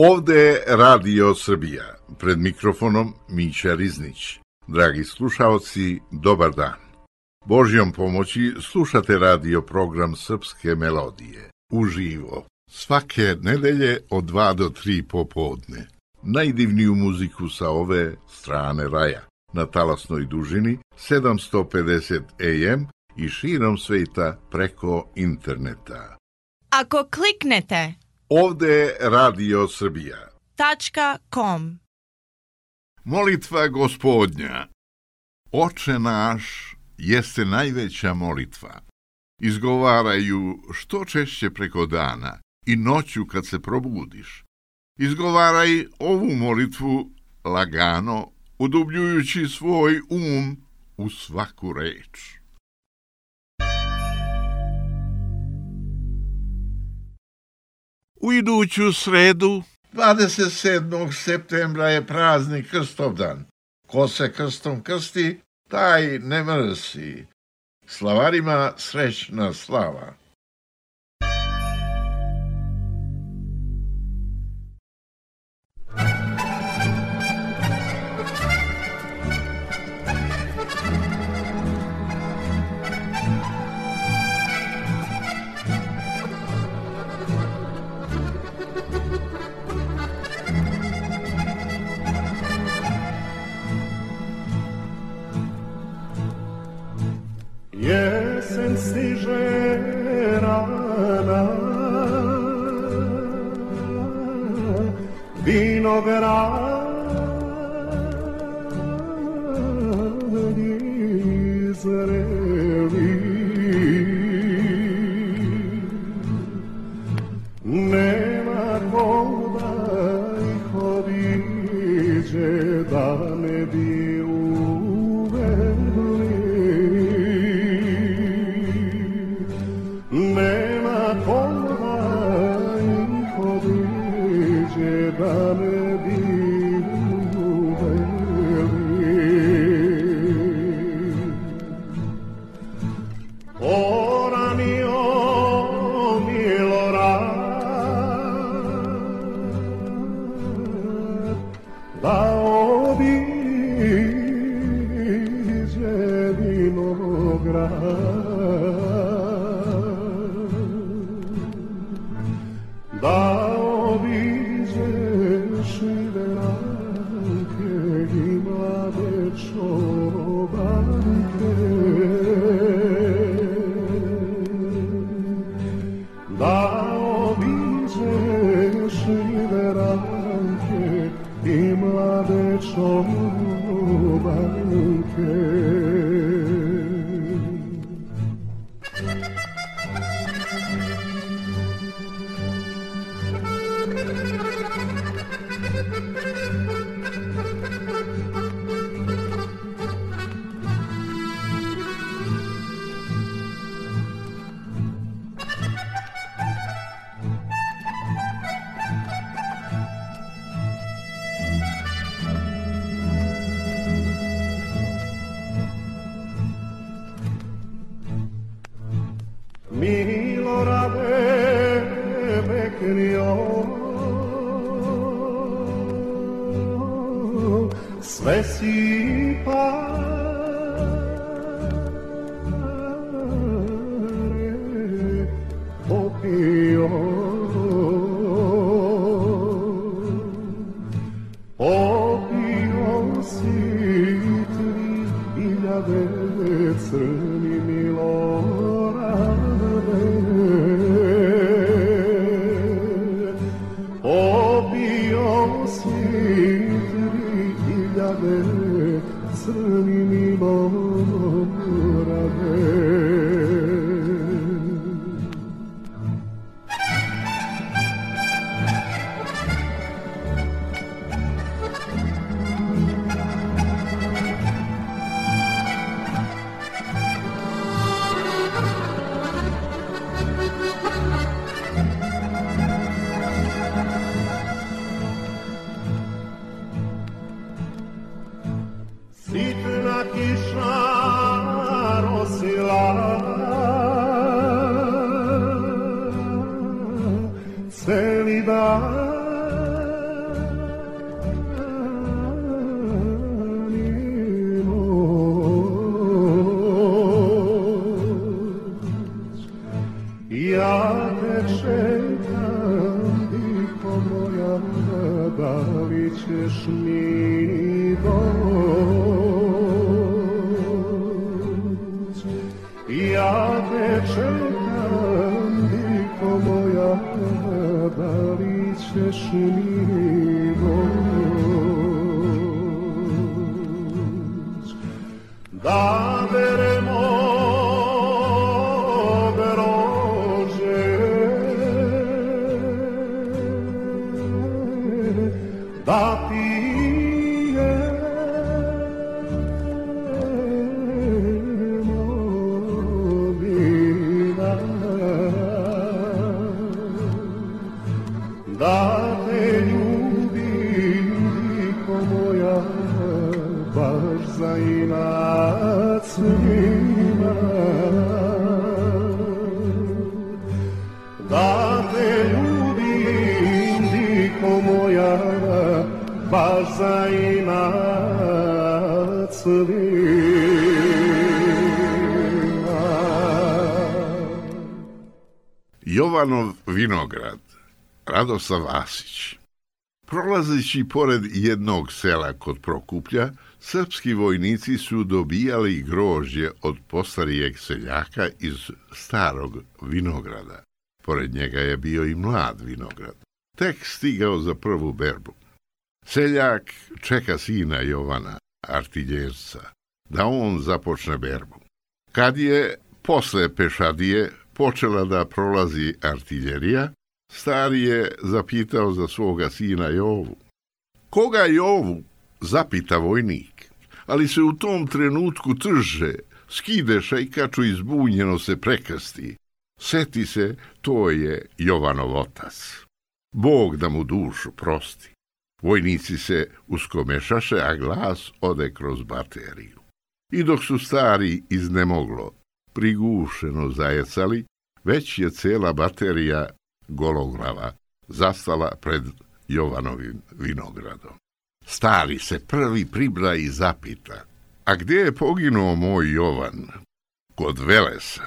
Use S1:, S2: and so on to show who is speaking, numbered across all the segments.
S1: Ovde je Radio Srbija, pred mikrofonom Mića Riznić. Dragi slušaoci, dobar dan. Božjom pomoći slušate radio program Srpske melodije, uživo, svake nedelje od 2 do 3 popodne. Najdivniju muziku sa ove strane raja, na talasnoj dužini 750 AM i širom sveta preko interneta.
S2: Ako kliknete
S1: Ovde je Radio Srbija.
S2: .com.
S1: Molitva Gospodnja. Oče naš jeste najveća molitva. Izgovaraju što češće preko dana i noću kad se probudiš. Izgovaraj ovu molitvu lagano, udubljujući svoj u svaku reč. U iduću sredu, 27. septembra, je praznik Krstovdan. Ko se krstom krsti, taj ne mrsi. Slavarima srećna slava.
S3: Jesen stiže rana, vinogradi zreli, nema ko da ih obiđe, da ne bi uvedli. Nema koga ih obiđe, da ne bi uveli. Poranio Milorad, da obiđe vinograd, da obiđeš i veranke i mlade čorobanke, da obiđeš i veranke i mlade čorobanke. Milorade bekrio, sve si pare popio, popio si 3000 crni Milorade, popio si 3000 crni Milorade. Sitna kiša rosila ćeš mi doć. Ja te čekam, diko moja, da li ćeš mi doć. Da beremo grožđe, da pijemo vina, da te ljubim, diko moja, baš za inat svima, da te ljubim, diko moja, baš za inat svima.
S1: Jovanov vinograd, Radoslav Vasić. Prolazeći pored jednog sela kod Prokuplja, srpski vojnici su dobijali grožđe od postarijeg seljaka iz starog vinograda. Pored njega je bio i mlad vinograd, tek stigao za prvu berbu. Seljak čeka sina Jovana, artiljerca, da on započne berbu. Kad je posle pešadije počela da prolazi artiljerija, stari je zapitao za svoga sina Jovu. Koga Jovu? Zapita vojnik, ali se u tom trenutku trže, skide šajkaču i zbunjeno se prekrsti. Seti se, to je Jovanov otac. Bog da mu dušu prosti. Vojnici se uskomešaše, a glas ode kroz bateriju. I dok su stari iznemoglo, prigušeno zajecali, već je cela baterija gologlava zastala pred Jovanovim vinogradom. Stari se prvi pribra i zapita, a gdje je poginuo moj Jovan? Kod Velesa.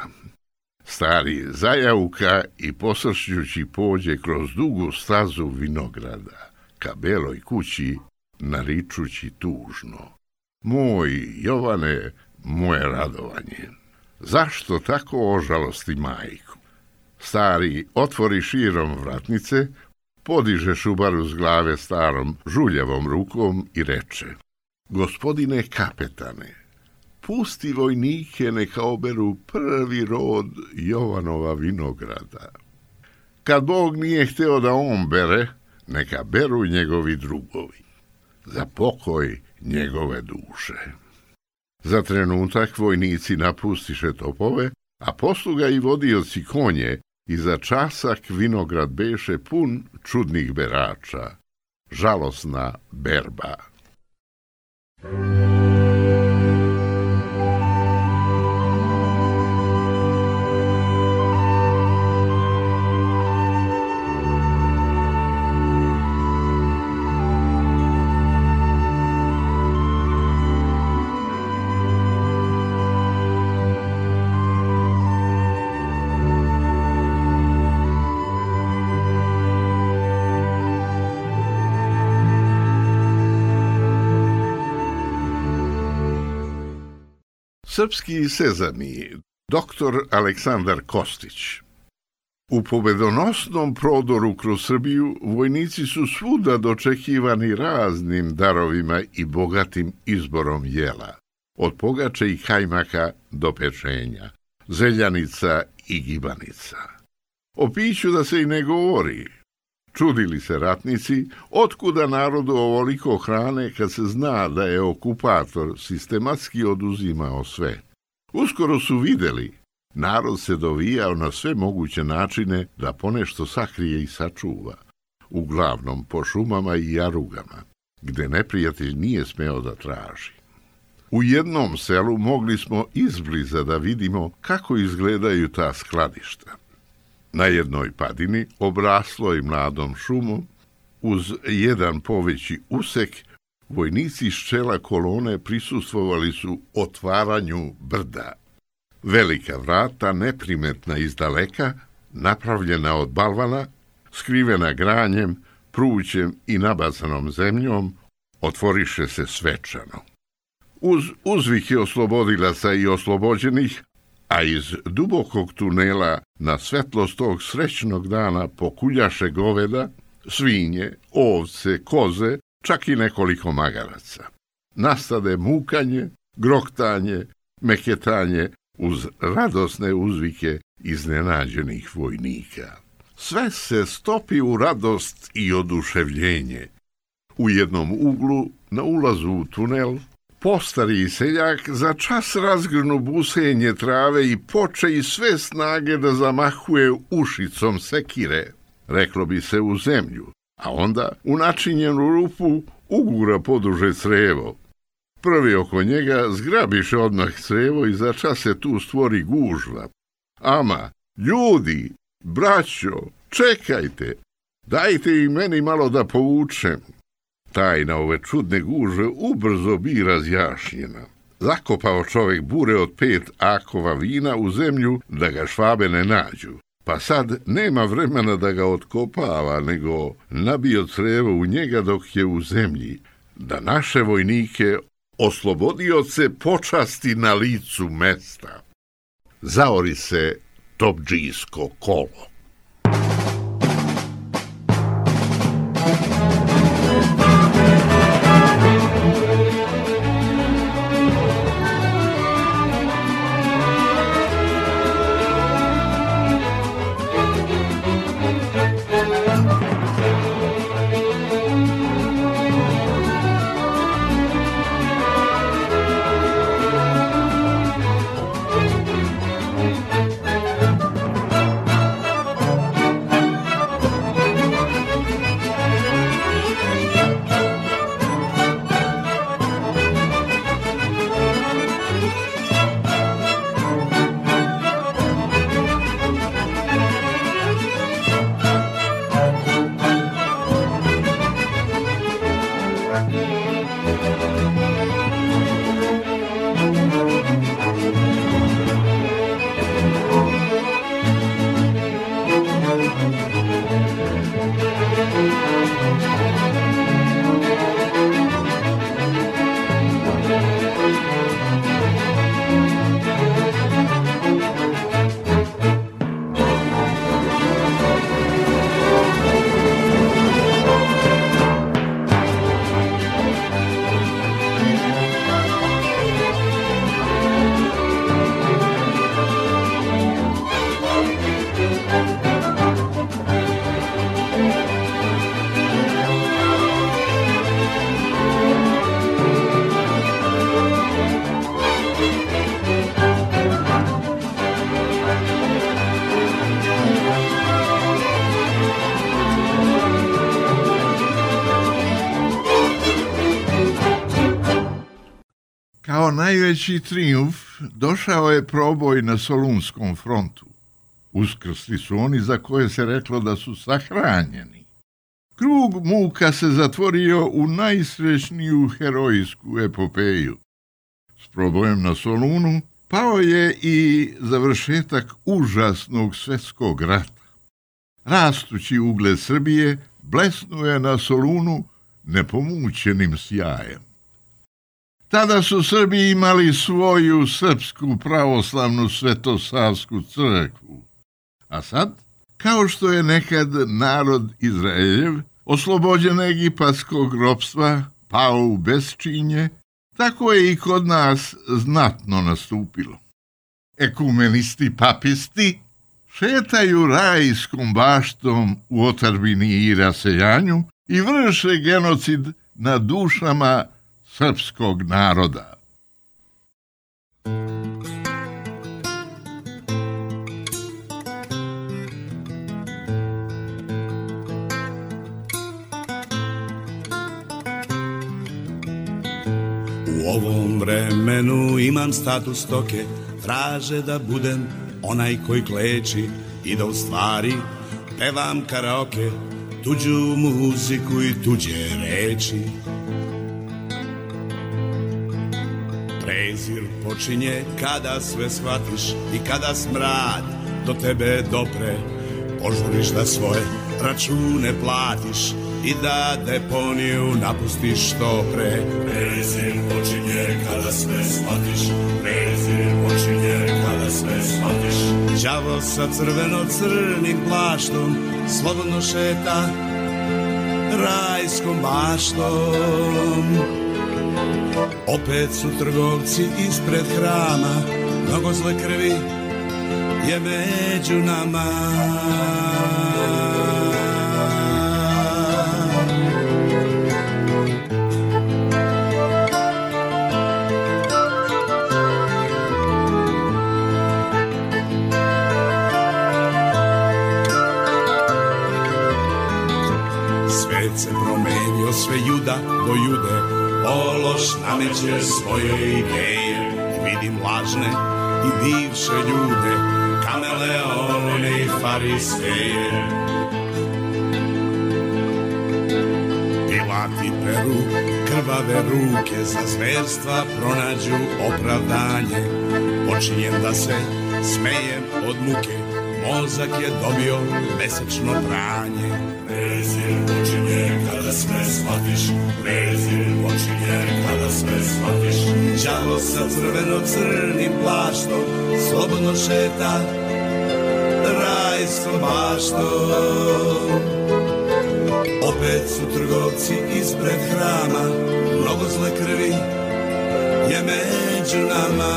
S1: Stari zajauka i posršćući pođe kroz dugu stazu vinograda ka beloj kući, naričući tužno. Moj Jovane, moje radovanje, zašto tako ožalosti majku? Stari otvori širom vratnice, podiže šubaru s glave starom žuljavom rukom i reče: Gospodine kapetane, pusti vojnike neka oberu prvi rod Jovanova vinograda. Kad Bog nije hteo da on bere, neka beru njegovi drugovi, za pokoj njegove duše. Za trenutak vojnici napustiše topove, a posluga i vodioci konje, i za časak vinograd beše pun čudnih berača. Žalosna berba. Srpski sezami, dr. Aleksandar Kostić. U pobedonosnom prodoru kroz Srbiju vojnici su svuda dočekivani raznim darovima i bogatim izborom jela, od pogače i kajmaka do pečenja, zeljanica i gibanica. O piću da se i ne govori. Čudili se ratnici, otkuda narodu ovoliko hrane kad se zna da je okupator sistematski oduzimao sve. Uskoro su vidjeli, narod se dovijao na sve moguće načine da ponešto sakrije i sačuva, uglavnom po šumama i jarugama, gde neprijatelj nije smeo da traži. U jednom selu mogli smo izbliza da vidimo kako izgledaju ta skladišta. Na jednoj padini, obrasloj mladom šumom, uz jedan poveći usek, vojnici iz čela kolone prisustvovali su otvaranju brda. Velika vrata, neprimetna iz daleka, napravljena od balvana, skrivena granjem, prućem i nabacanom zemljom, otvoriše se svečano. Uz uzvike oslobodilaca i oslobođenih, a iz dubokog tunela na svetlost tog srećnog dana pokuljaše goveda, svinje, ovce, koze, čak i nekoliko magaraca. Nastade mukanje, groktanje, meketanje uz radosne uzvike iznenađenih vojnika. Sve se stopi u radost i oduševljenje. U jednom uglu, na ulazu u tunel, postari seljak za čas razgrnu busenje trave i poče iz sve snage da zamahuje ušicom sekire, reklo bi se u zemlju, a onda u načinjenu rupu ugura poduže crevo. Prvi oko njega zgrabiše odmah crevo i za čas se tu stvori gužva. Ama, ljudi, braćo, čekajte, dajte i meni malo da povučem. Tajna ove čudne gužve ubrzo bi razjašnjena. Zakopao čovjek bure od 5 akova vina u zemlju da ga švabe ne nađu. Pa sad nema vremena da ga otkopava, nego nabio crevo u njega dok je u zemlji, da naše vojnike oslobodioce počasti na licu mesta. Zaori se topdžijsko kolo. Kao najveći trijumf došao je proboj na Solunskom frontu. Uskrsli su oni za koje se reklo da su sahranjeni. Krug muka se zatvorio u najsrećniju herojsku epopeju. S probojem na Solunu pao je i završetak užasnog svjetskog rata. Rastući ugled Srbije blesnuo je na Solunu nepomućenim sjajem. Tada su Srbi imali svoju srpsku pravoslavnu svetosavsku crkvu. A sad, kao što je nekad narod Izraeljev oslobođen egipatskog ropstva pao u besčinje, tako je i kod nas znatno nastupilo. Ekumenisti papisti šetaju rajskom baštom u otadžbini i raseljanju i vrše genocid na dušama srpskog naroda.
S4: U ovom vremenu imam status stoke, traže da budem onaj koji kleči i da u stvari pevam karaoke, tuđu muziku i tuđe reči. Prezir počinje kada sve shvatiš i kada smrad do tebe dopre, požuriš da svoje račune platiš i da deponiju napustiš što pre. Prezir počinje kada sve shvatiš, prezir počinje kada sve shvatiš. Đavo sa crveno-crnim plaštom slobodno šeta rajskom baštom. Opet su trgovci ispred hrama, mnogo zle krvi je među nama. Svet se promenio, sve juda do jude, ološ nameće svoje ideje. Vidim lažne i bivše ljude, kameleone i fariseje. Pilati peru krvave ruke, za zverstva pronađu opravdanje. Počinjem da se smejem od muke, mozak je dobio mesečno pranje. Prezir počinje kada sve shvatiš, prezir počinje kada sve shvatiš. Đavo sa crveno-crnim plaštom slobodno šeta rajskom baštom. Opet su trgovci ispred hrama, mnogo zle krvi je među nama.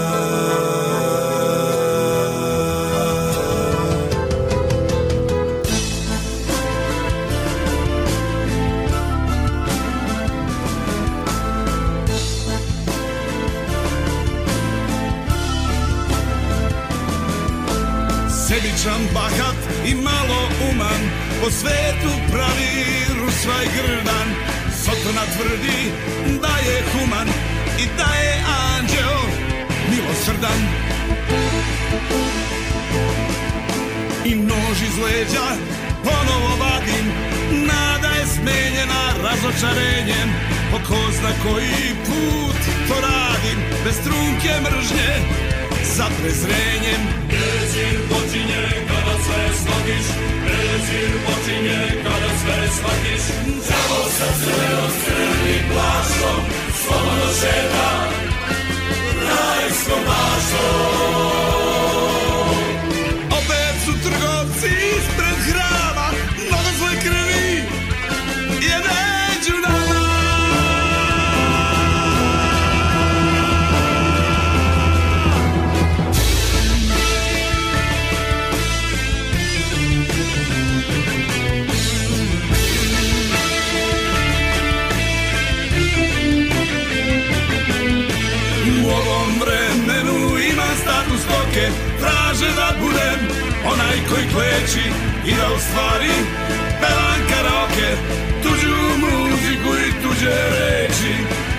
S4: Sebičan, bahat i malo uman, po svetu pravi rusvaj grdan. Sotona tvrdi da je human i da je anđeo milosrdan. I nož iz leđa ponovo vadim, nada je smenjena razočarenjem. Po ko zna koji put to radim, bez trunke mržnje za prezrenjem. Prezir počinje kada sve shvatiš, prezir počinje kada sve shvatiš. Đavo sa crveno-crnim plaštom slobodno šeta rajskom baštom. Opet su trgovci ispred hrama, mnogo zle krvi je među nama. Traže da budem onaj koji kleči i da u stvari pevam karaoke, tuđu muziku i tuđe reči.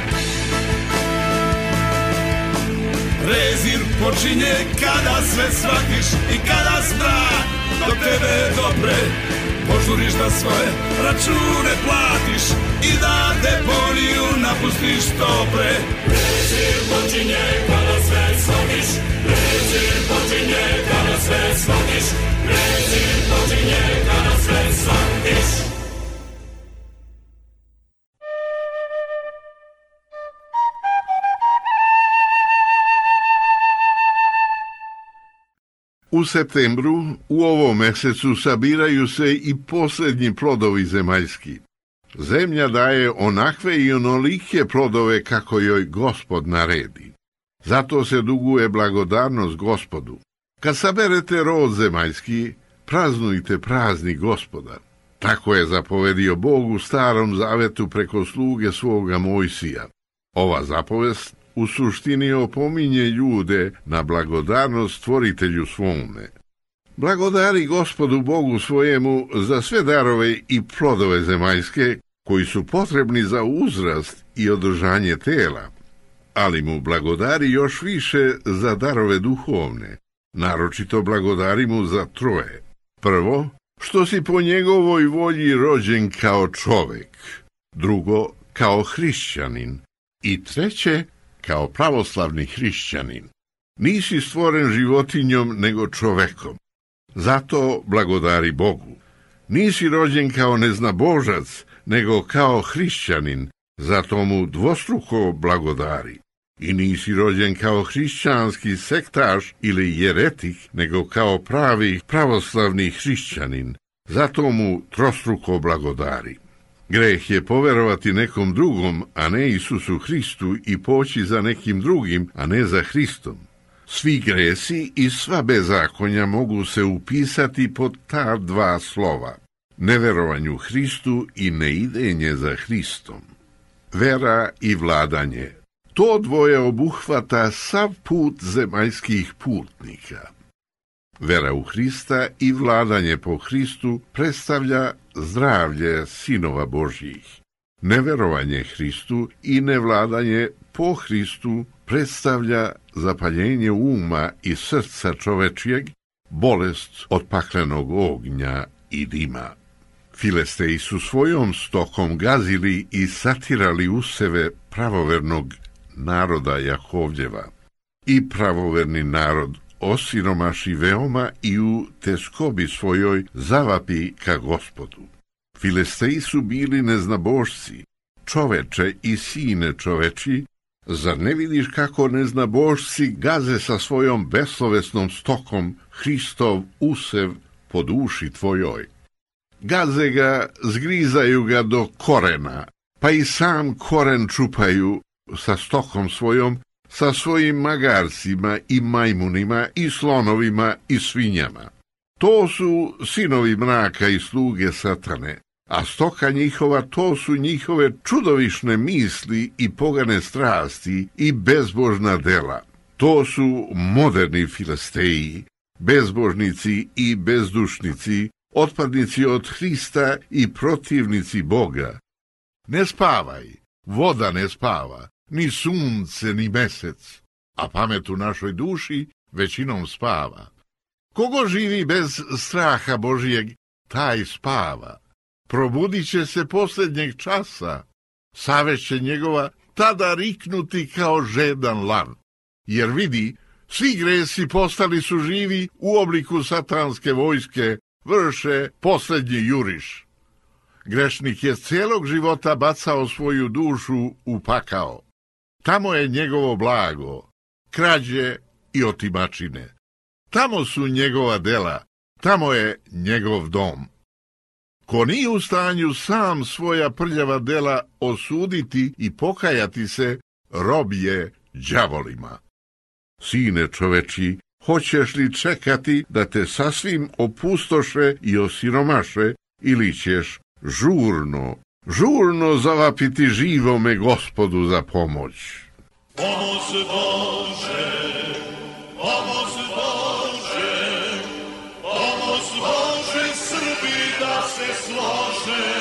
S4: Prezir počinje kada sve shvatiš i kada strah do tebe dopre. Požuriš da svoje račune platiš i da deponiju napustiš što pre. Prezir počinje kada sve shvatiš, prezir počinje kada sve shvatiš, prezir počinje kada sve shvatiš.
S1: U septembru, u ovom mesecu, sabiraju se i posljednji plodovi zemaljski. Zemlja daje onakve i onolike plodove kako joj Gospod naredi. Zato se duguje blagodarnost Gospodu. Kad saberete rod zemaljski, praznujte praznik Gospoda. Tako je zapovedio Bog u Starom Zavetu preko sluge svoga Mojsija. Ova zapovest u suštini opominje ljude na blagodarnost Stvoritelju svome. Blagodari Gospodu Bogu svojemu za sve darove i plodove zemaljske koji su potrebni za uzrast i održanje tela, ali mu blagodari još više za darove duhovne, naročito blagodari mu za troje. Prvo, što si po njegovoj volji rođen kao čovek, drugo, kao hrišćanin i treće, kao pravoslavni hrišćanin. Nisi stvoren životinjom nego čovekom. Zato blagodari Bogu. Nisi rođen kao neznabožac, nego kao hrišćanin, zato mu dvostruko blagodari. I nisi rođen kao hrišćanski sektaš ili jeretik, nego kao pravi pravoslavni hrišćanin, zato mu trostruko blagodari. Greh je poverovati nekom drugom, a ne Isusu Hristu, i poći za nekim drugim, a ne za Hristom. Svi gresi i sva bezakonja mogu se upisati pod ta dva slova: neverovanju Hristu i neidenje za Hristom. Vera i vladanje. To dvoje obuhvata sav put zemaljskih putnika. Vera u Hrista i vladanje po Hristu predstavlja zdravlje sinova Božjih. Neverovanje Hristu i nevladanje po Hristu predstavlja zapaljenje uma i srca čovečijeg, bolest od paklenog ognja i dima. Filisteji su svojom stokom gazili i satirali useve pravovernog naroda Jakovljeva. I pravoverni narod osiromaši veoma i u teskobi svojoj zavapi ka Gospodu. Filisteji su bili neznabošci, čoveče i sine čoveči. Zar ne vidiš kako neznabošci gaze sa svojom beslovesnom stokom Hristov usev po duši tvojoj? Gaze ga, zgrizaju ga do korena, pa i sam koren čupaju sa stokom svojom, sa svojim magarcima i majmunima i slonovima i svinjama. To su sinovi mraka i sluge satane, a stoka njihova to su njihove čudovišne misli i pogane strasti i bezbožna dela. To su moderni Filisteji, bezbožnici i bezdušnici, otpadnici od Hrista i protivnici Boga. Ne spavaj, voda ne spava, ni sunce, ni mesec, a pamet u našoj duši većinom spava. Kogo živi bez straha Božijeg, taj spava. Probudit će se posljednjeg časa, savest će njegova tada riknuti kao žedan lan. Jer vidi, svi gresi postali su živi u obliku satanske vojske, vrše posljednji juriš. Grešnik je cijelog života bacao svoju dušu u pakao. Tamo je njegovo blago, krađe i otimačine. Tamo su njegova dela, tamo je njegov dom. Ko nije u stanju sam svoja prljava dela osuditi i pokajati se, rob je đavolima. Sine čoveči, hoćeš li čekati da te sasvim opustoše i osiromaše, ili ćeš žurno zavapiti živome Gospodu za pomoć?
S4: Pomoz Bože, pomoz Bože, pomoz Bože, Srbi da se slože.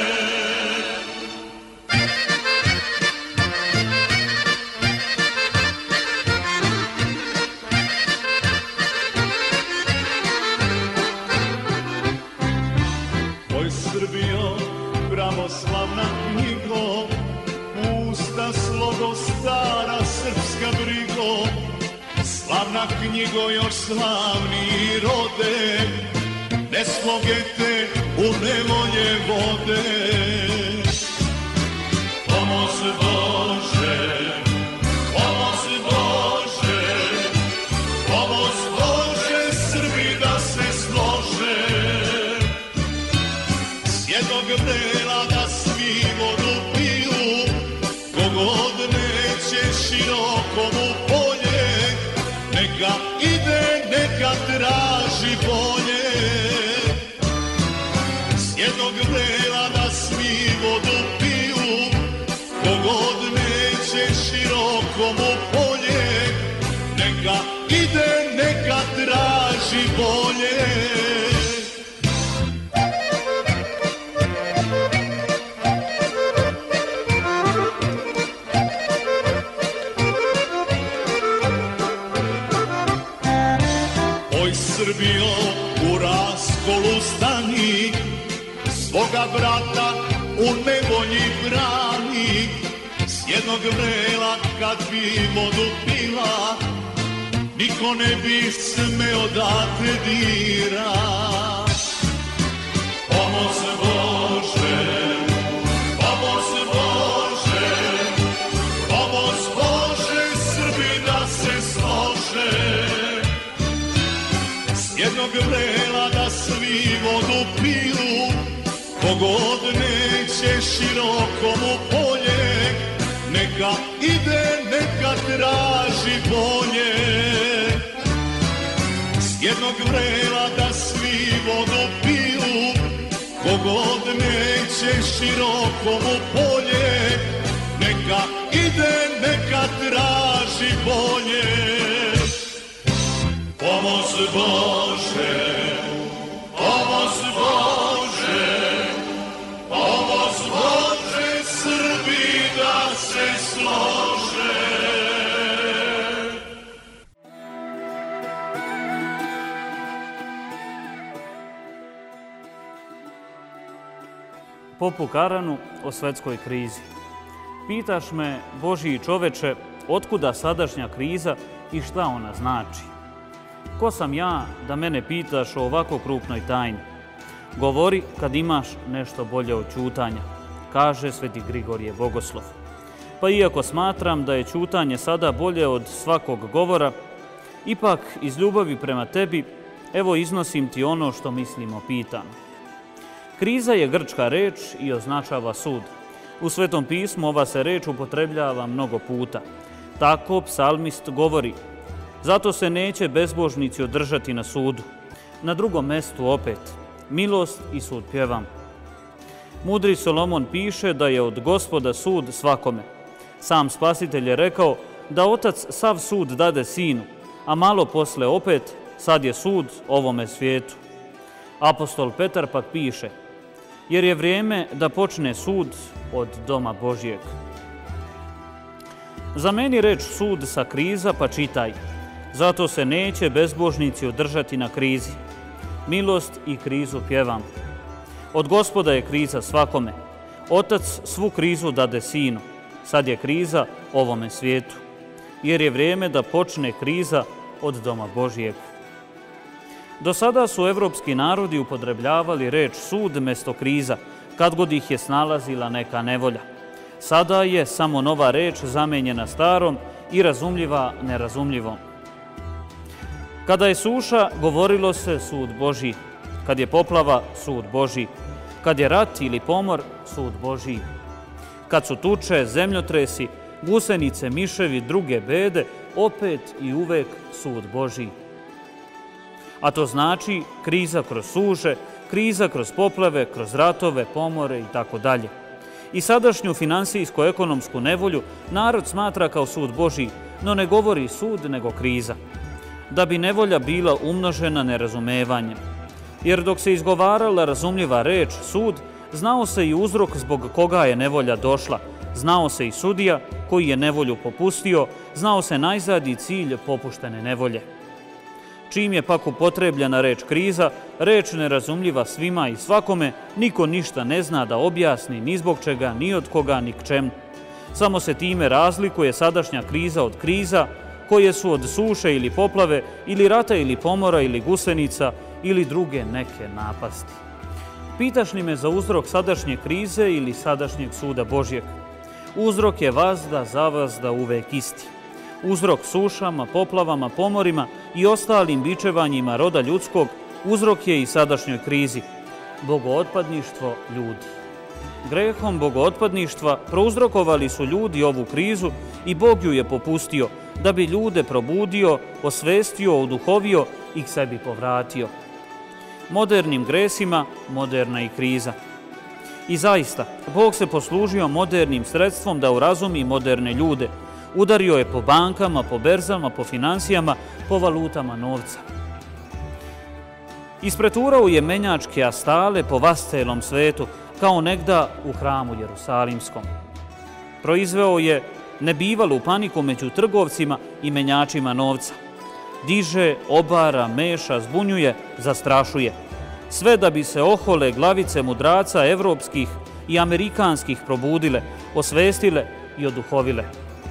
S3: Oj Srbijo, pravoslavna knjigo, pusta slogo stara srpska brigo, slavna knjigo još slavni rode, ne slogete u nevolje vode. Pomoz Bože, pomoz Bože, pomoz Bože, Srbi da se slože. S jednog dela da svi vodu piju, kogod neće široko mu polje, neka ide, neka traži bolje. S jednog dela da svi vodu piju, kogod neće široko mu polje, neka ide, neka traži bolje.
S4: Srbijo, u raskolu stani, svoga brata u nevolji brani. S jednog vrela kad bi vodu pila, niko ne bi smeo da te dira.
S3: pomoz Bože, pomoz Bože, pomoz Bože, Srbi da se slože. S jednog vrela da svi vodu piju, kogod neće široko mu polje, neka ide, neka traži bolje. S jednog vrela da svi vodu piju, kogod neće široko mu polje, neka ide, neka traži bolje. Pomoz Bože, pomoz Bože, pomoz Bože, Srbi da se slože.
S5: Popu Karanu o svetskoj krizi. Pitaš me, Božji čoveče, otkuda sadašnja kriza i šta ona znači? Ko sam ja da mene pitaš o ovako krupnoj tajni? Govori kad imaš nešto bolje od ćutanja, kaže sveti Grigorije Bogoslov. Pa iako smatram da je ćutanje sada bolje od svakog govora, ipak iz ljubavi prema tebi, evo iznosim ti ono što mislim o pitanju. Kriza je grčka reč i označava sud. U Svetom pismu ova se reč upotrebljava mnogo puta. Tako psalmist govori: zato se neće bezbožnici održati na sudu. Na drugom mestu opet: milost i sud pjevam. Mudri Solomon piše da je od Gospoda sud svakome. Sam Spasitelj je rekao da Otac sav sud dade Sinu, a malo posle opet sad je sud ovome svijetu. Apostol Petar pak piše: jer je vrijeme da počne sud od doma Božjeg. Zameni reč sud sa kriza pa čitaj: zato se neće bezbožnici održati na krizi. Milost i krizu pjevam. Od Gospoda je kriza svakome. Otac svu krizu dade Sinu. Sad je kriza ovome svijetu. Jer je vrijeme da počne kriza od doma Božjeg. Do sada su evropski narodi upotrebljavali reč sud mesto kriza, kad god ih je snalazila neka nevolja. Sada je samo nova reč zamenjena starom i razumljiva nerazumljivom. Kada je suša, govorilo se sud Božji. Kad je poplava, sud Božji. Kad je rat ili pomor, sud Božji. Kad su tuče, zemljotresi, gusenice, miševi, druge bede, opet i uvek sud Božji. A to znači kriza kroz suše, kriza kroz poplave, kroz ratove, pomore i tako dalje. I sadašnju finansijsko-ekonomsku nevolju narod smatra kao sud Božji, no ne govori sud nego kriza. Da bi nevolja bila umnožena nerazumevanjem. Jer dok se izgovarala razumljiva reč sud, znao se i uzrok zbog koga je nevolja došla, znao se i sudija koji je nevolju popustio, znao se najzad i cilj popuštene nevolje. Čim je pak upotrebljena reč kriza, reč nerazumljiva svima i svakome, niko ništa ne zna da objasni ni zbog čega, ni od koga, ni k čemu. Samo se time razlikuje sadašnja kriza od kriza koje su od suše ili poplave, ili rata ili pomora ili gusenica ili druge neke napasti. Pitaš li me za uzrok sadašnje krize ili sadašnjeg suda Božjeg? Uzrok je vazda za vazda uvek isti. Uzrok sušama, poplavama, pomorima i ostalim bičevanjima roda ljudskog, uzrok je i sadašnjoj krizi. Bogootpadništvo ljudi. Grehom bogootpadništva prouzrokovali su ljudi ovu krizu i Bog ju je popustio, da bi ljude probudio, osvestio, oduhovio i k sebi povratio. Modernim gresima moderna i kriza. I zaista, Bog se poslužio modernim sredstvom da urazumi moderne ljude. Udario je po bankama, po berzama, po financijama, po valutama novca. Ispreturao je menjačke astale po vascelom svetu, kao negda u hramu Jerusalimskom. Proizveo je nebivalu paniku među trgovcima i menjačima novca. Diže, obara, meša, zbunjuje, zastrašuje. Sve da bi se ohole glavice mudraca evropskih i amerikanskih probudile, osvestile i oduhovile.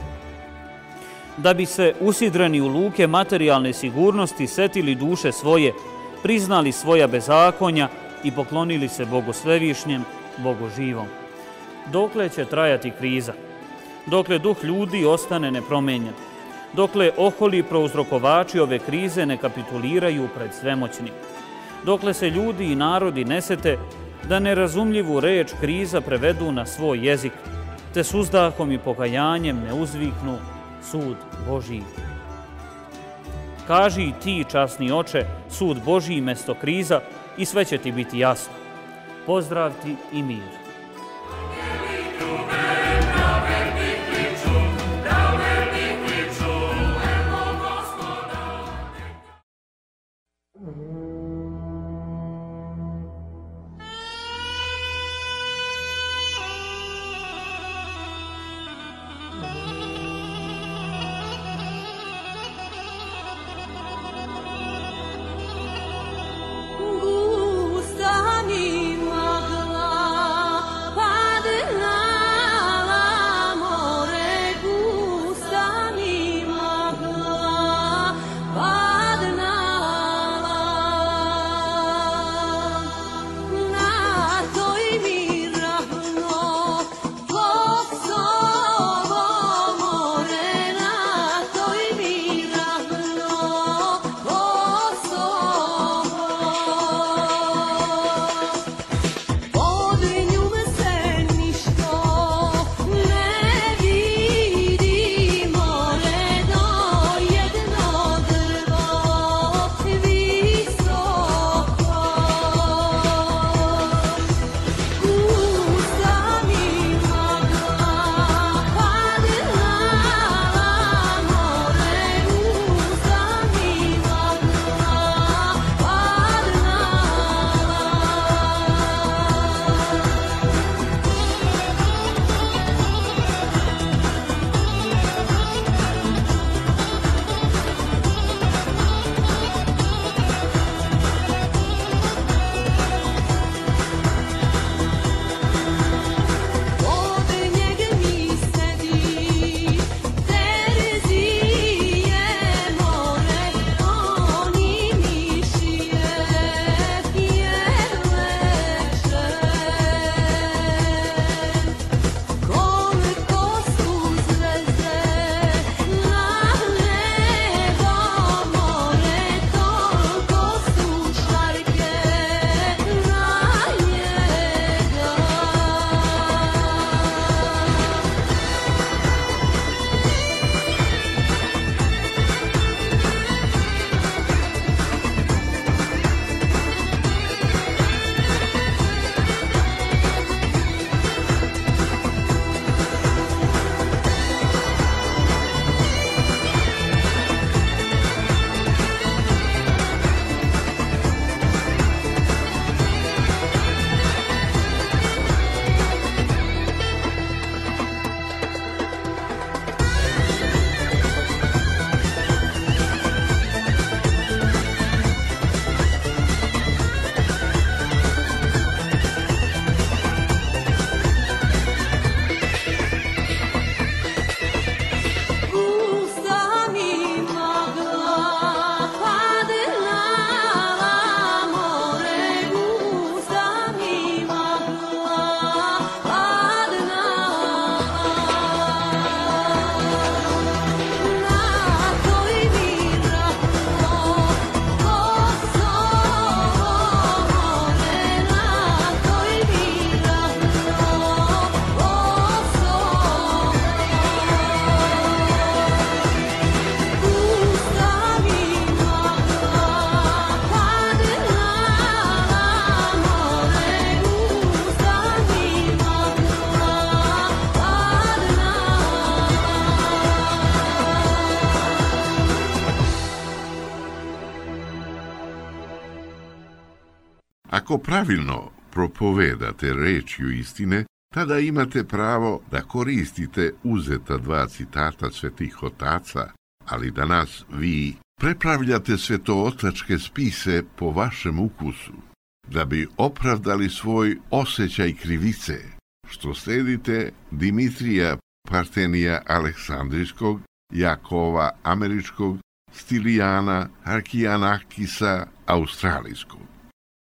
S5: Da bi se usidreni u luke materijalne sigurnosti setili duše svoje, priznali svoja bezakonja i poklonili se Bogu Svevišnjem, Bogu živom. Dokle će trajati kriza? Dokle duh ljudi ostane nepromenjen? Dokle oholi prouzrokovači ove krize ne kapituliraju pred svemoćnim? Dokle se ljudi i narodi ne sete da nerazumljivu reč kriza prevedu na svoj jezik, te s uzdahom i pokajanjem ne uzviknu sud Božiji. Kaži i ti, časni oče, sud Božiji mesto kriza i sve će ti biti jasno. Pozdrav ti i mir.
S1: Ako pravilno propovedate rečju istine, tada imate pravo da koristite uzeta 2 citata svetih otaca, ali danas vi prepravljate svetootačke spise po vašem ukusu, da bi opravdali svoj osjećaj krivice, što sledite Dimitrija Partenija Aleksandrijskog, Jakova Američkog, Stilijana Arkijanakisa Australijskog.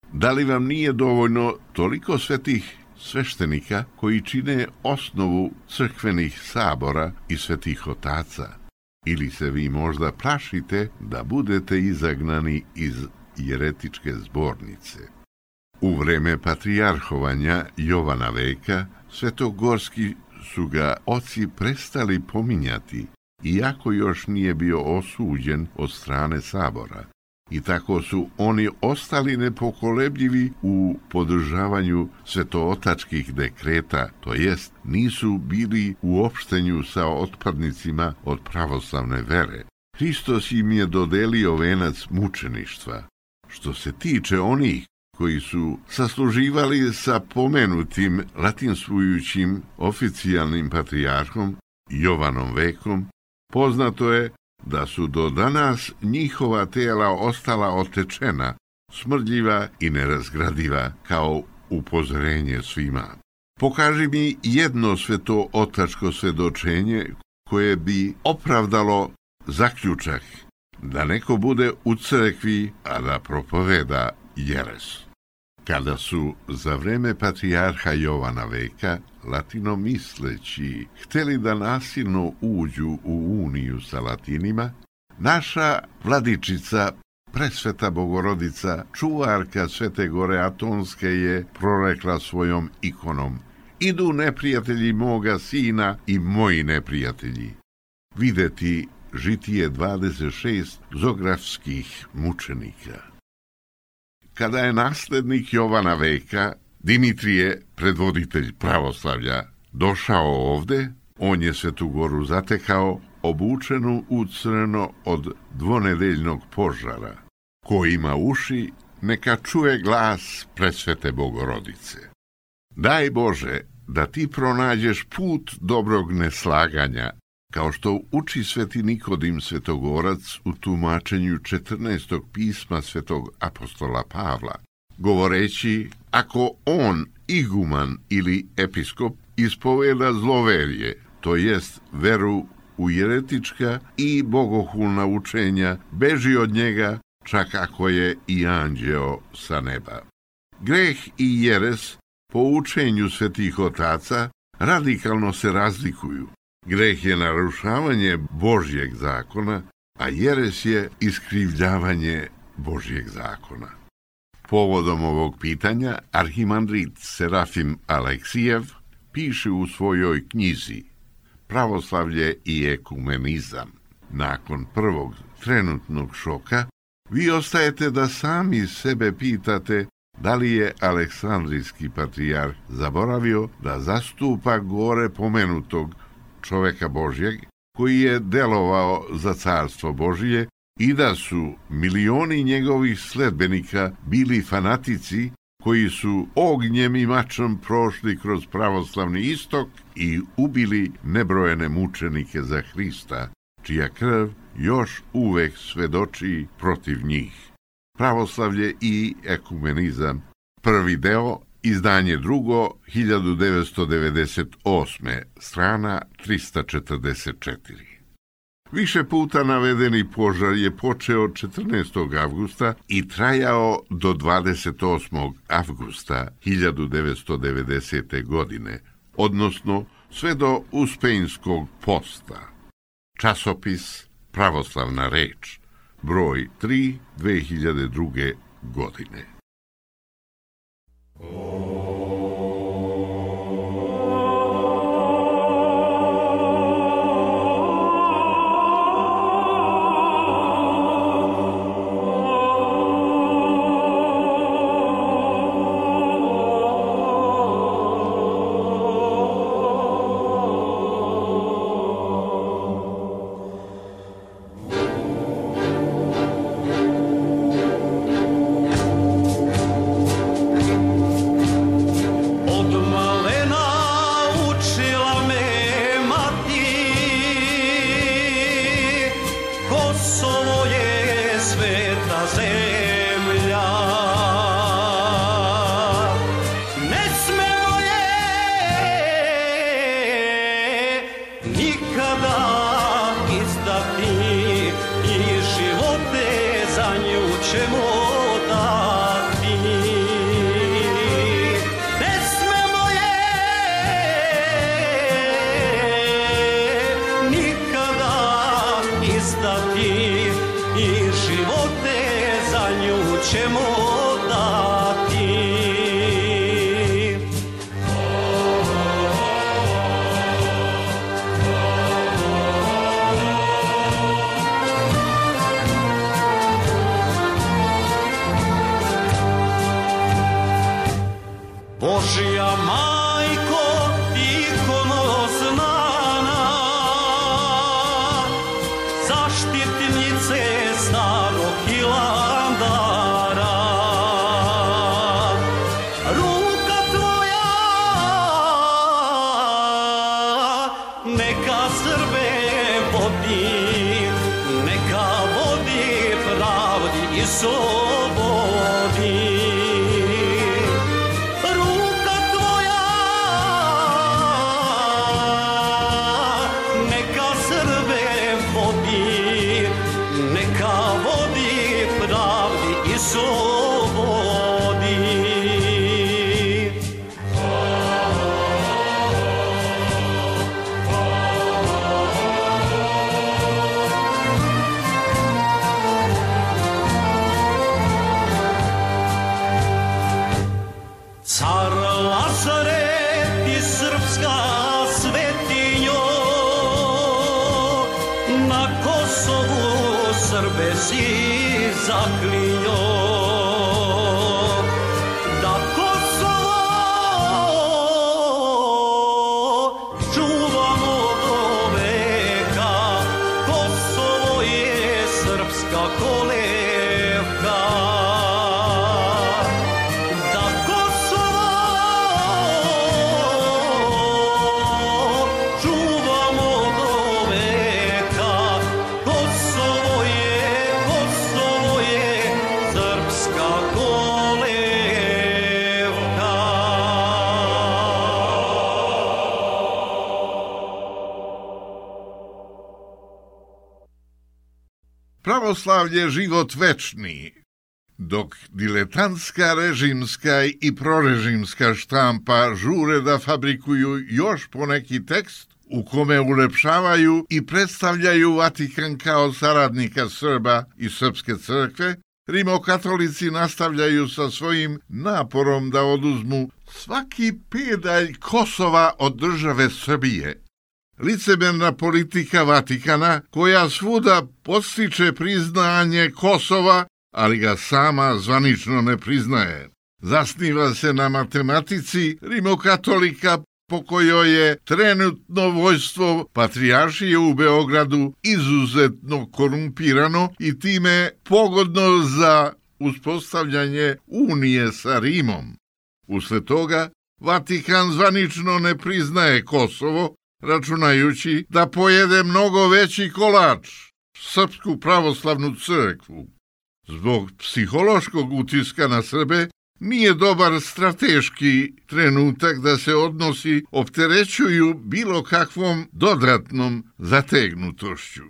S1: Da li vam nije dovoljno toliko svetih sveštenika koji čine osnovu crkvenih sabora i svetih otaca? Ili se vi možda plašite da budete izagnani iz jeretičke zbornice? U vreme patrijarhovanja Jovana Veka svetogorski su ga oci prestali pominjati, iako još nije bio osuđen od strane sabora. I tako su oni ostali nepokolebljivi u podržavanju svetootačkih dekreta, to jest nisu bili u opštenju sa otpadnicima od pravoslavne vere. Hristos im je dodelio venac mučeništva. Što se tiče onih koji su sasluživali sa pomenutim latinstvujućim oficijalnim patrijarhom Jovanom Vekom, poznato je da su do danas njihova tela ostala otečena, smrdljiva i nerazgradiva, kao upozorenje svima. Pokaži mi jedno svetootačko svedočenje koje bi opravdalo zaključak da neko bude u crkvi, a da propoveda jeres. Kada su za vreme patrijarha Jovana Veka latinomisleći hteli da nasilno uđu u uniju sa Latinima, naša vladičica, presveta Bogorodica, čuvarka Svete Gore Atonske, je prorekla svojom ikonom: idu neprijatelji moga sina i moji neprijatelji. Videti Žitije 26 zografskih mučenika. Kada je naslednik Jovana Veka, Dimitrije, predvoditelj pravoslavlja, došao ovde, on je Svetu Goru zatekao obučenu u crno od dvonedeljnog požara. Ko ima uši, neka čuje glas presvete Bogorodice. Daj Bože da ti pronađeš put dobrog neslaganja, kao što uči sveti Nikodim Svetogorac u tumačenju 14. pisma svetog apostola Pavla, govoreći: ako on, iguman ili episkop, ispoveda zloverje, to jest veru u jeretička i bogohulna učenja, beži od njega, čak ako je i anđeo sa neba. Greh i jeres po učenju svetih otaca radikalno se razlikuju. Greh je narušavanje Božjeg zakona, a jeres je iskrivljavanje Božjeg zakona. Povodom ovog pitanja arhimandrit Serafim Aleksijev piše u svojoj knjizi Pravoslavlje i ekumenizam: nakon prvog trenutnog šoka, vi ostajete da sami sebe pitate da li je Aleksandrijski patrijarh zaboravio da zastupa gore pomenutog čoveka Božjeg, koji je delovao za carstvo Božje, i da su milioni njegovih sledbenika bili fanatici koji su ognjem i mačom prošli kroz pravoslavni istok i ubili nebrojene mučenike za Hrista, čija krv još uvek svedoči protiv njih. Pravoslavlje i ekumenizam, prvi deo, izdanje drugo, 1998. strana 344. Više puta navedeni požar je počeo 14. avgusta i trajao do 28. avgusta 1990. godine, odnosno sve do Uspejnskog posta. Časopis Pravoslavna reč, broj 3, 2002. godine.
S6: Ćemo dati. živote za nju ćemo dati. Božja majko, ikono znana, zaštitnice starog Hilandara, ruka tvoja neka Srbe vodi, neka vodi pravdi i slobodi. Car Lazare, ti srpska svetinjo, na Kosovu Srbe si zaklinjo. Da Kosovo čuvamo do veka, Kosovo je srpska kolevka.
S1: Pravoslavlje život večni, dok diletantska režimska i prorežimska štampa žure da fabrikuju još poneki tekst u kome ulepšavaju i predstavljaju Vatikan kao saradnika Srba i Srpske crkve, rimokatolici nastavljaju sa svojim naporom da oduzmu svaki pedalj Kosova od države Srbije. Licemerna politika Vatikana, koja svuda podstiče priznanje Kosova, ali ga sama zvanično ne priznaje. Zasniva se na matematici rimokatolika po kojoj je trenutno vojstvo patrijaršije u Beogradu izuzetno korumpirano i time pogodno za uspostavljanje unije sa Rimom. Usled toga, Vatikan zvanično ne priznaje Kosovo, računajući da pojede mnogo veći kolač, Srpsku pravoslavnu crkvu. Zbog psihološkog utiska na Srbe nije dobar strateški trenutak da se odnosi opterećuju bilo kakvom dodatnom zategnutošću.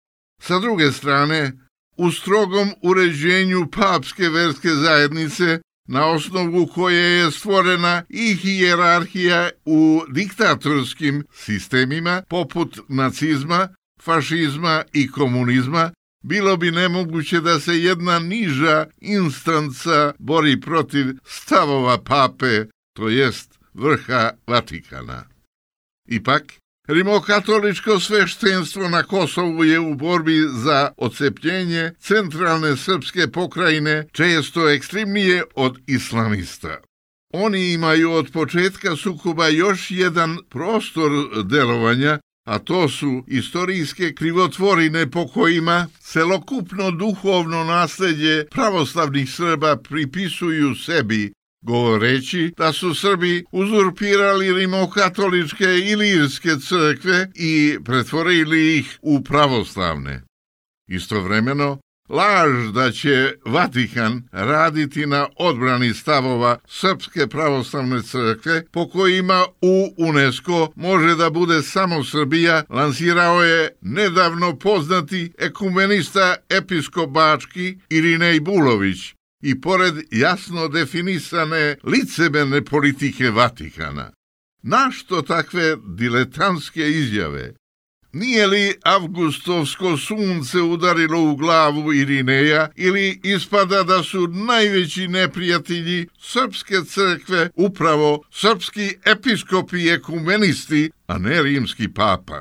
S1: Sa druge strane, u strogom uređenju papske verske zajednice, na osnovu koje je stvorena i hijerarhija u diktatorskim sistemima poput nacizma, fašizma i komunizma, bilo bi nemoguće da se jedna niža instanca bori protiv stavova pape, to jest vrha Vatikana. Ipak, rimokatoličko sveštenstvo na Kosovu je u borbi za odcepljenje centralne srpske pokrajine često ekstremnije od islamista. Oni imaju od početka sukoba još jedan prostor delovanja, a to su istorijske krivotvorine po kojima celokupno duhovno nasledđe pravoslavnih Srba pripisuju sebi, govoreći da su Srbi uzurpirali rimokatoličke i ilirske crkve i pretvorili ih u pravoslavne. Istovremeno, laž da će Vatikan raditi na odbrani stavova Srpske pravoslavne crkve, po kojima u UNESCO može da bude samo Srbija, lansirao je nedavno poznati ekumenista episkop bački Irinej Bulović, i pored jasno definisane licemerne politike Vatikana. Našto takve diletantske izjave? Nije li avgustovsko sunce udarilo u glavu Irineja ili ispada da su najveći neprijatelji srpske crkve upravo srpski episkopi i ekumenisti, a ne rimski papa?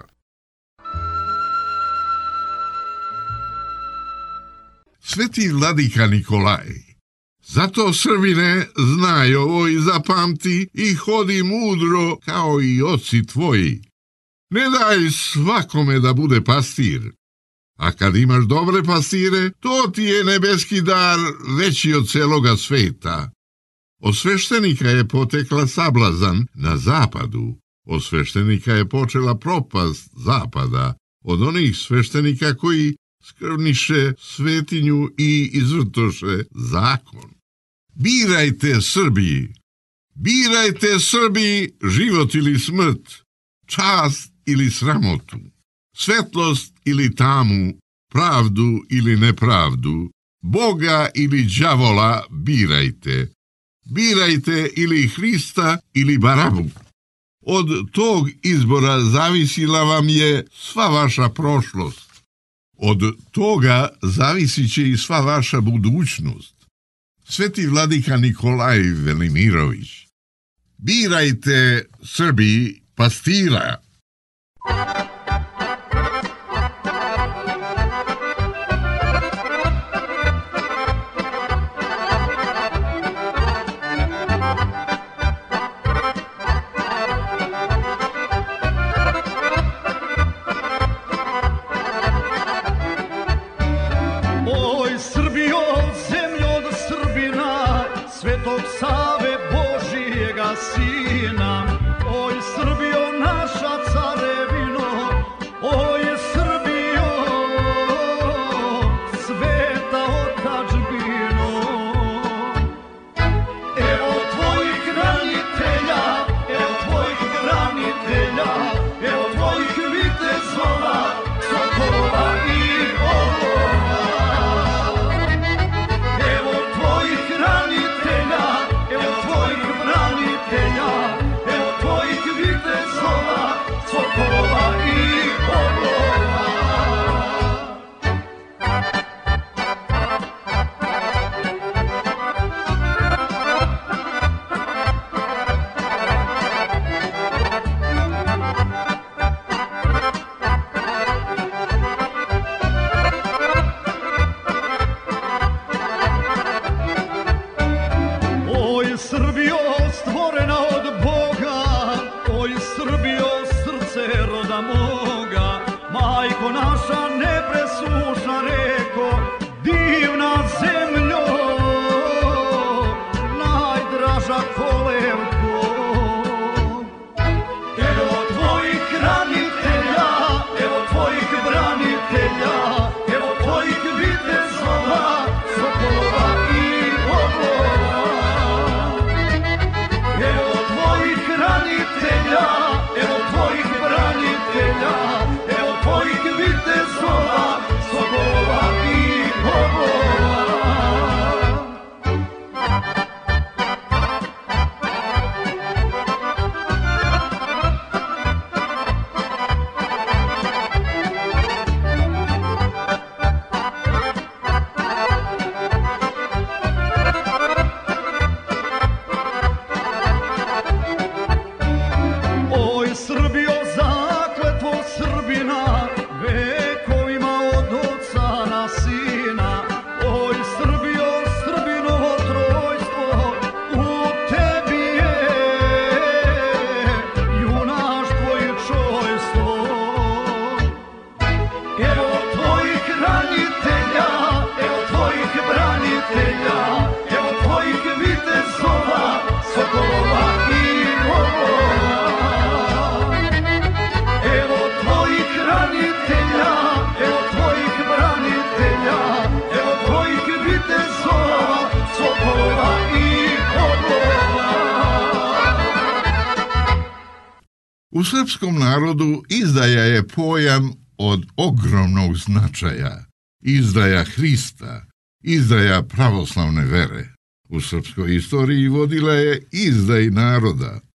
S1: Sveti vladika Nikolaj, zato Srbine, znaj ovo i zapamti i hodi mudro kao i oci tvoji. Ne daj svakome da bude pastir, a kad imaš dobre pastire, to ti je nebeski dar veći od celoga sveta. Od sveštenika je potekla sablazan na zapadu, od sveštenika je počela propast zapada, od onih sveštenika koji skrvniše svetinju i izvrtoše zakon. Birajte Srbiji život ili smrt, čast ili sramotu, svetlost ili tamu, pravdu ili nepravdu, Boga ili đavola birajte. Birajte ili Hrista ili Barabu. Od tog izbora zavisila vam je sva vaša prošlost. Od toga zavisit će i sva vaša budućnost. Sveti vladika Nikolaj Velimirović. Birajte Srbiji pastira.
S6: Oj Srbijo, zemljo od Srbina, Svetog Save Božijega Sina. Oj Srbijo, naša carevino, oj Srbijo, sveta otadžbino. Evo tvojih branitelja, evo tvojih branitelja, evo tvojih vitezova, sokolova i orlova. Evo tvojih branitelja, evo tvojih branitelja, evo tvojih vitezova, sokolova i orlova. Oj Srbijo, stvorena od Boga, oj Srbijo, srce roda moga, majko naša nepresušna reko, divna zemljo, najdraža kolevko. Evo tvojih branitelja, evo tvojih branitelja, evo tvojih vitezova, sokolova i orlova. Evo tvojih branitelja, evo tvojih branitelja, evo tvojih vitezova, sokolova i orlova. Oj Srbijo, zakletvo Srbina, vekovima od oca na sina. Oj Srbijo, Srbinovo trojstvo, u tebi je junaštvo i čojstvo. Evo tvojih branitelja, evo tvojih branitelja, evo tvojih vitezova, sokolova i orlova. Evo tvojih branitelja, evo tvojih branitelja, evo tvojih vitezova, sokolova i orlova.
S1: U srpskom narodu izdaja je pojam od ogromnog značaja. Izdaja Hrista, izdaja pravoslavne vere. U srpskoj istoriji vodila je izdaj naroda.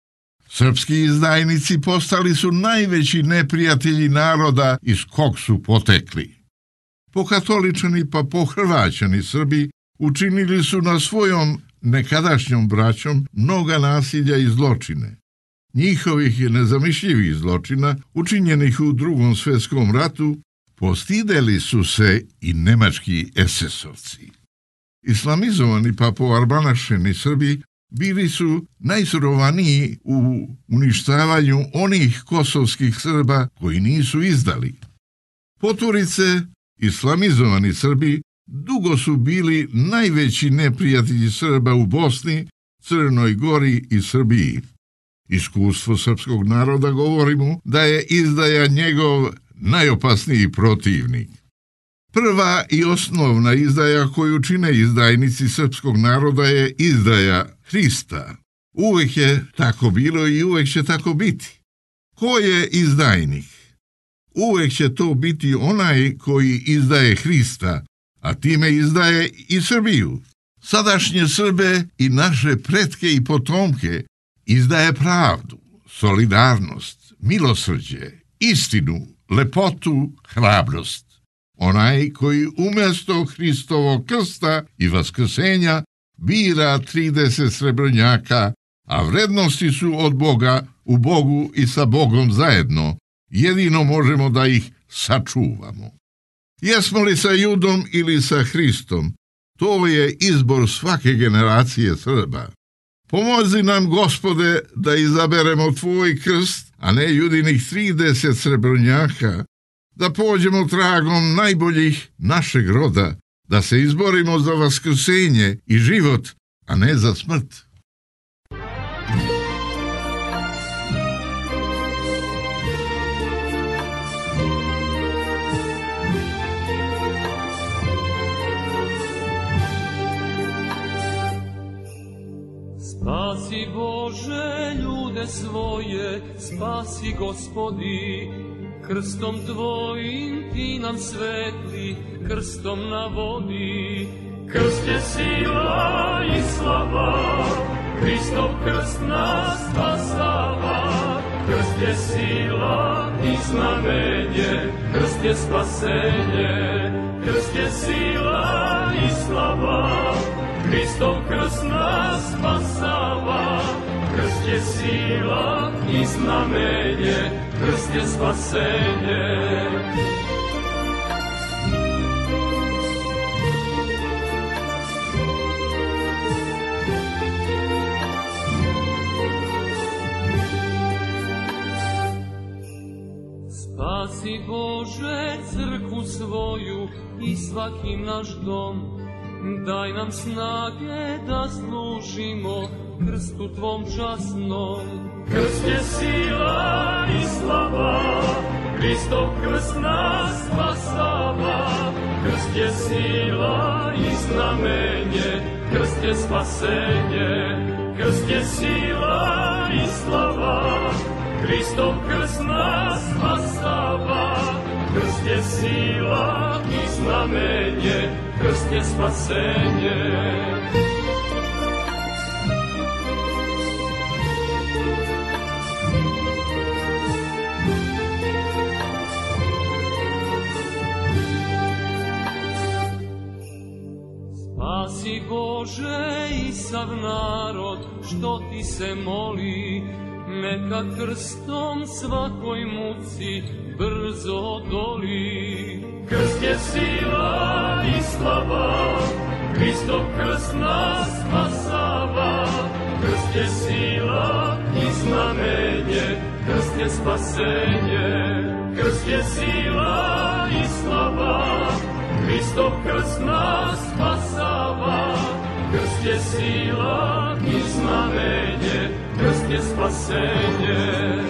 S1: Srpski izdajnici postali su najveći neprijatelji naroda iz kog su potekli. Pokatoličani pa pohrvaćani Srbi učinili su na svojom nekadašnjom braćom mnoga nasilja i zločine. Njihovih nezamišljivih zločina, učinjenih u Drugom svjetskom ratu, postideli su se i nemački esesovci. Islamizovani pa poarbanašeni Srbi bili su najsurovaniji u uništavanju onih kosovskih Srba koji nisu izdali. Poturice, islamizovani Srbi, dugo su bili najveći neprijatelji Srba u Bosni, Crnoj Gori i Srbiji. Iskustvo srpskog naroda govori mu da je izdaja njegov najopasniji protivnik. Prva i osnovna izdaja koju čine izdajnici srpskog naroda je izdaja Hrista. Uvek je tako bilo i uvek će tako biti. Ko je izdajnik? Uvek će to biti onaj koji izdaje Hrista, a time izdaje i Srbiju. Sadašnje Srbe i naše pretke i potomke izdaje pravdu, solidarnost, milosrđe, istinu, lepotu, hrabrost. Onaj koji umjesto Hristovog krsta i vaskrsenja bira 30 srebrnjaka, a vrednosti su od Boga u Bogu i sa Bogom zajedno, jedino možemo da ih sačuvamo. Jesmo li sa Judom ili sa Hristom, to je izbor svake generacije Srba. Pomozi nam, Gospode, da izaberemo tvoj krst, a ne Judinih 30 srebrnjaka, da pođemo tragom najboljih našeg roda, da se izborimo za vaskrsenje i život, a ne za smrt.
S7: Spasi Bože ljude svoje, spasi Gospodi, krstom tvojim ti nam svetli, krstom na vodi. Krst je sila i slava, Hristov krst nas spasava. Krst je sila i znamenje, krst je spasenje. Krst je sila i slava, Hristov krst nas spasava. Krst je sila i znamenje, krst je spasenje. Spasi Bože crkvu svoju i svaki naš dom, daj nam snage da služimo krstu tvom časnom. Krst je sila i slava, Hristov krst nas spasava. Krst je sila i znamenje, krst je spasenje. Krst je sila i slava, Hristov krst nas spasava. Krst je sila i znamenje, krst je spasenje. Spasi Bože i sav narod što ti se moli, neka krstom svakoj muci brzo odoli. Krst je sila i slava, Hristov krst nas spasava. Krst je sila i znamenje, krst je spasenje. Krst je sila i slava, Hristov krst nas spasava. Krst je sila i znamenje, krst je spasenje.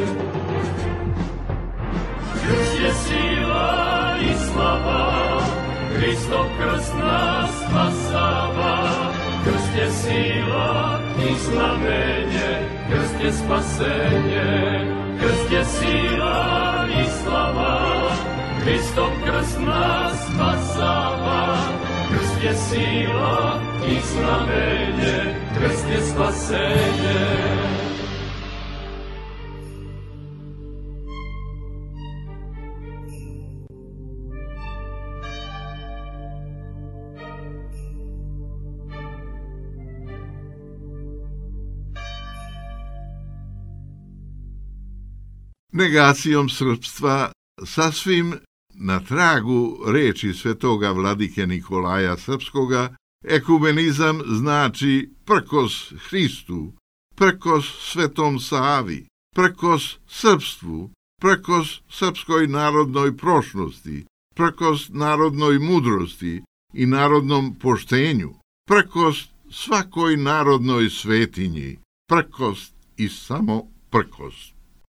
S7: Krst je sila i slava, Hristov krst nas spasava. Krst je sila i znamenje, krst je spasenje. Krst je sila i slava, Hristov krst nas spasava. Krst je sila i znamenje, krst je spasenje.
S1: negacijom srpstva, sasvim na tragu reči svetoga vladike Nikolaja Srpskoga, ekumenizam znači prkos Hristu, prkos Svetom Savi, prkos srpstvu, prkos srpskoj narodnoj prošlosti, prkos narodnoj mudrosti i narodnom poštenju, prkos svakoj narodnoj svetinji, prkos i samo prkos.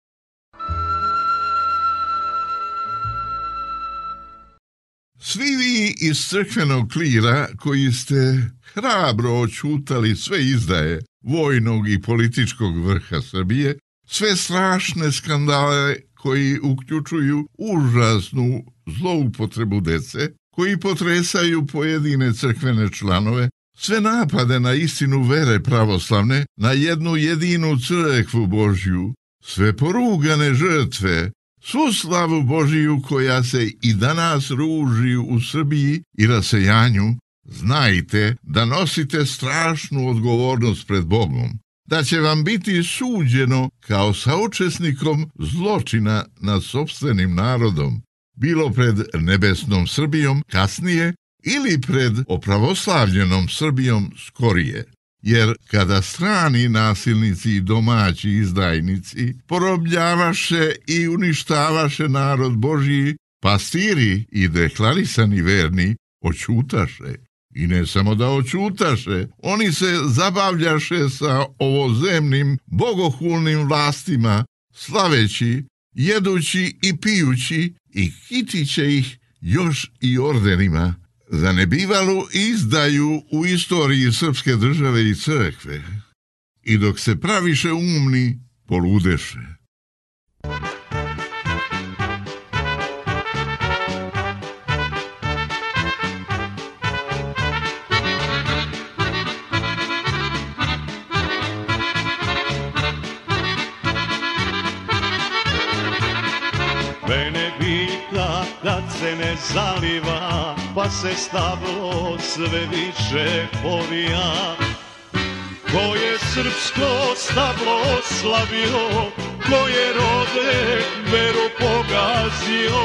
S1: Svi vi iz crkvenog klira koji ste hrabro očutali sve izdaje vojnog i političkog vrha Srbije, sve strašne skandale koji uključuju užasnu zloupotrebu dece, koji potresaju pojedine crkvene članove, sve napade na istinu vere pravoslavne, na jednu jedinu crkvu Božju, sve porugane žrtve, svu slavu Božiju koja se i danas ruži u Srbiji i rasejanju, znajte da nosite strašnu odgovornost pred Bogom, da će vam biti suđeno kao saučesnikom zločina nad sopstvenim narodom, bilo pred nebesnom Srbijom kasnije ili pred opravoslavljenom Srbijom skorije. Jer kada strani nasilnici i domaći izdajnici porobljavaše i uništavaše narod Božji, pastiri i deklarisani verni oćutaše. I ne samo da oćutaše, oni se zabavljaše sa ovozemnim bogohulnim vlastima, slaveći, jedući i pijući i kitiće ih još i ordenima za nebivalu izdaju u istoriji srpske države i crkve. I dok se praviše umni, poludeše.
S3: Mene pita kad se ne zaliva, pa se stablo sve više povija. Ko je srpsko stablo slavio, ko je rode veru pogazio.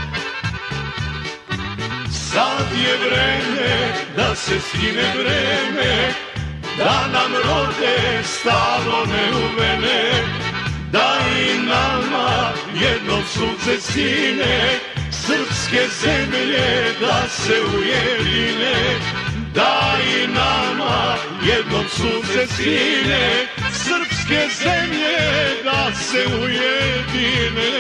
S3: Sad je vreme da se skine vreme, da nam rode stablo ne uvene, da i nama jednom sunce sine, srpske zemlje da se ujedine. Da i nama jednom sunce sine, srpske zemlje da se ujedine.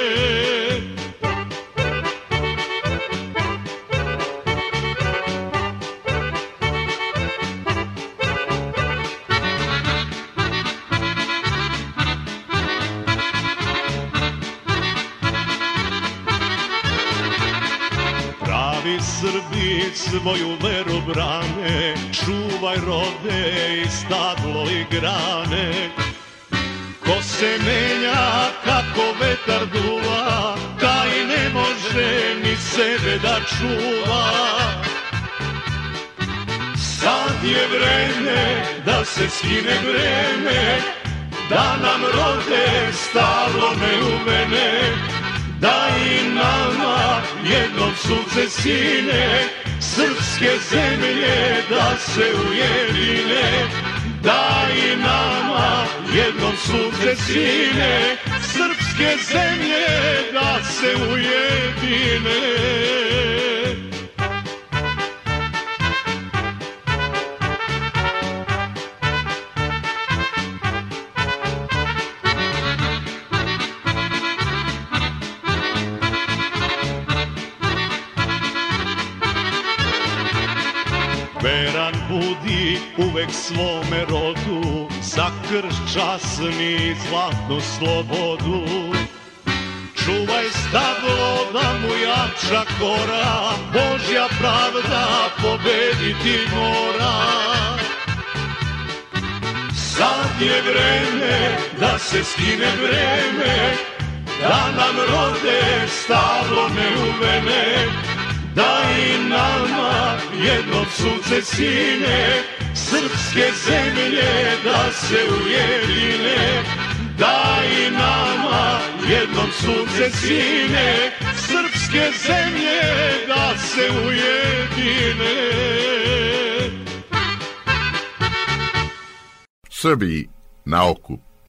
S3: Srbi svoju veru brane, čuvaj rode i stablo i grane. Ko se menja kako vetar duva, taj ne može ni sebe da čuva. Sad je vreme da se skine vreme, da nam rode stablo ne uvene. Da i nama jednom sunce sine, srpske zemlje da se ujedine. Da i nama jednom sunce sine, srpske zemlje da se ujedine. Veran budi uvek svome rodu, za krst časni i zlatnu slobodu. Čuvaj stablo da mu jača kora, Božja pravda pobediti mora. Sad je vreme da se skine vreme, da nam rode stablo ne uvene. Da i nama jednom sunce sine, srpske zemlje da se ujedine. Da i nama jednom sunce sine, srpske zemlje da se ujedine.
S1: Srbiji na okup.